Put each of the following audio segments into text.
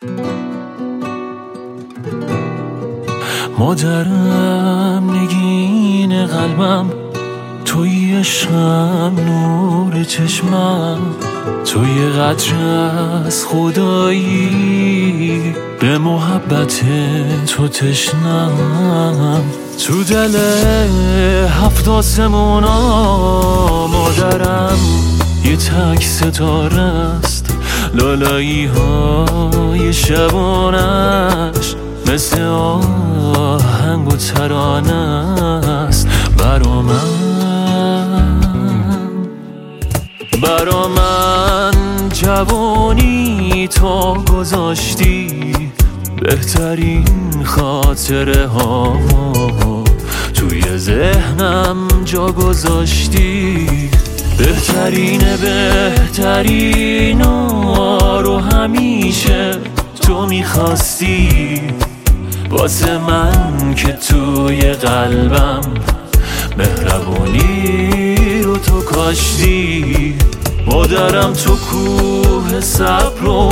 مادرم نگین قلبم، توی عشقم نور چشمم، توی قطر از خدایی به محبت تو تشنم. تو دل 7 آسمونا مادرم یه تک ستاره است، لالایی های شبانش مثل آهنگ و ترانه است. برا من جوانی تو گذاشتی، بهترین خاطره ها توی ذهنم جا گذاشتی. بهترین رو همیشه تو میخواستی، واسه من که توی قلبم مهربونی رو تو کاشتی. مادرم تو کوه صبر و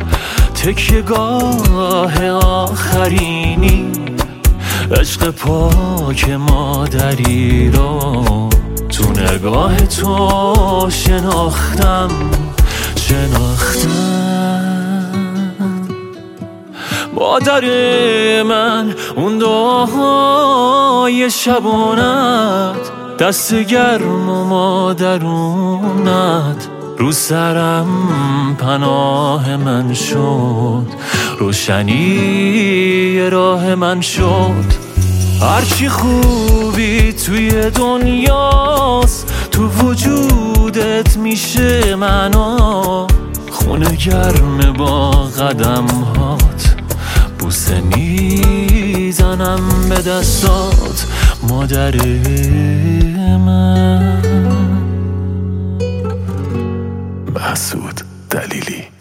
تکیه‌گاه آخرینی، عشق پاک مادری رو تو نگاه تو شناختم. مادر من اون دعاهای شبانت، دست گرم و مادرونت رو سرم پناه من شد، روشنی راه من شد. هرچی خوبی توی دنیاست تو وجودت میشه منو، خونه گرم با قدم هات، بوسه میزنم به دستات مادر من. محسود دلیلی.